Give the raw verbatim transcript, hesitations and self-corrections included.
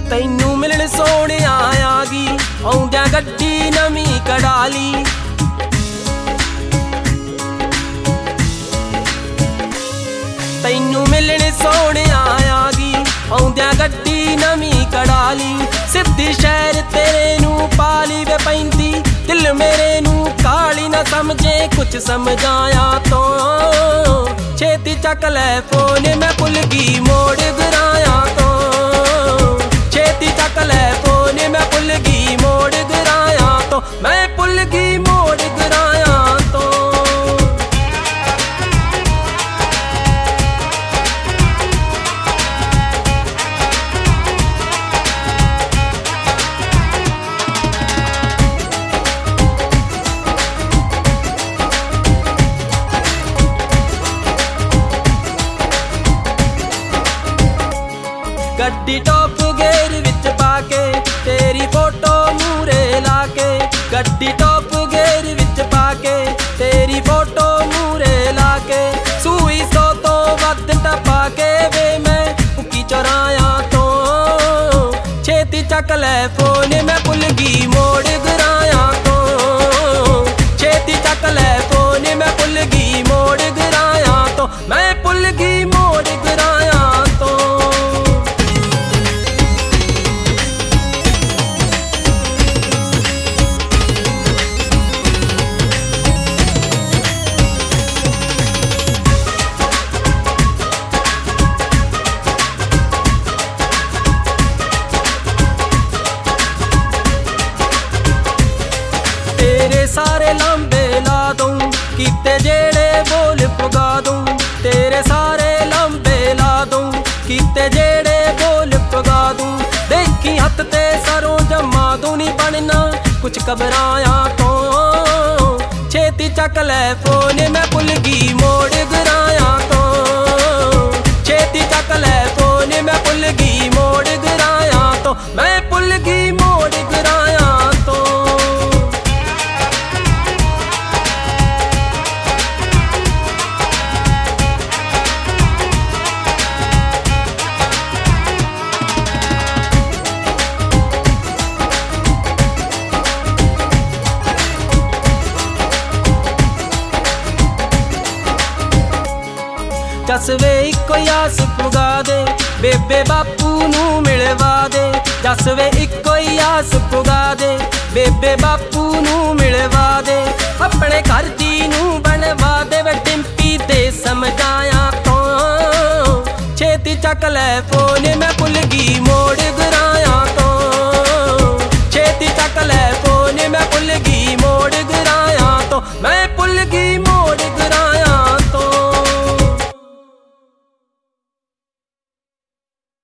तैनू मिलन सोहणिया आ गई आउंदियां गड्डी नवीं कढा ली। तैनू मिलन सोहणिया आ गई आउंदियां गड्डी नवीं कढा ली। सिद्धी शहर तेरे नू पाली वे पैंदी दिल मेरे नू काली ना समझे कुछ समझाया तो छेती चक लै फोन मैं भुल गई मोड़ घराया तो। छेती चक लै फोन मैं भुल गई मोड़ घराया तो मैं भुल गई मोड़ घराया तो। गड्डी टॉप गेर विच पाके तेरी फोटो मूरे लाके। गड्डी टॉप गेर विच पाके तेरी फोटो मूरे लाके। सूई सौ तो वध टपा के वे मैं उकी चौराया तो छेती चक लै फोन मैं भुल गई मोड़ घराया तो। छेती चक लै फोन मैं भुल गई मोड़ घराया तो मैं भुल गई मोड़ घराया तो। सारे लांबे ला दूं किते जेड़े बोल पुगा दूं। तेरे सारे लांबे ला दूं किते जेड़े बोल पुगा दूं। देखी हथ ते सरों जमा दूं नी बनना कुछ घबराया तो छेती चक लै फोन मैं भुल गई मोड़ घराया तो। छेती चक लै फोन मैं भुल गई मोड़ घराया तो मैं भुल गई मोड़ घराया तो। जस वे इको आस पुगा दे बेबे बापू नू मिलवा दे। जस वे इको आस पुगा दे बेबे बापू नू मिलवा दे। अपने घर दी नू बनवा दे वे डिंपी ते समझाया तो छेती चक लै फोन मैं भुल गई मोड़ घराया।